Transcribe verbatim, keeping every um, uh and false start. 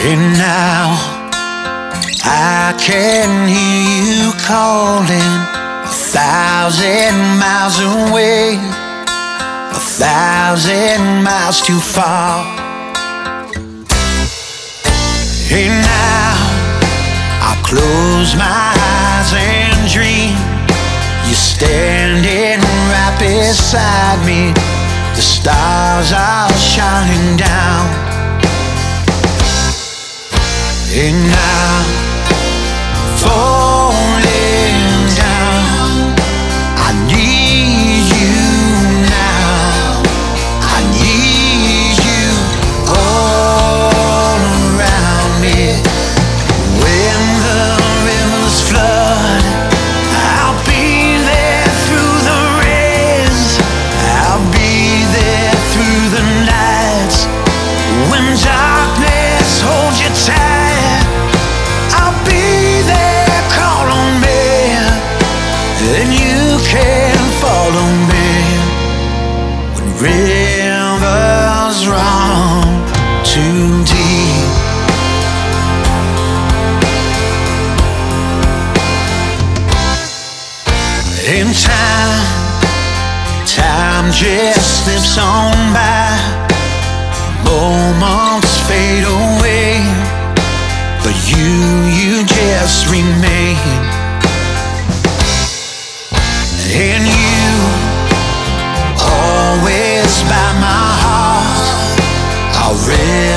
And now I can hear you calling, a thousand miles away, a thousand miles too far. And now I close my eyes and dream you're standing right beside me. The stars are shining down. And now falling down, I need you now. I need you all around me. When the rivers flood, I'll be there through the rains. I'll be there through the nights. When darkness holds you tight, then you can follow me when rivers run too deep. In time, time just slips on by. Moments fade away, but you, you just remain. And you, always by my heart, I'll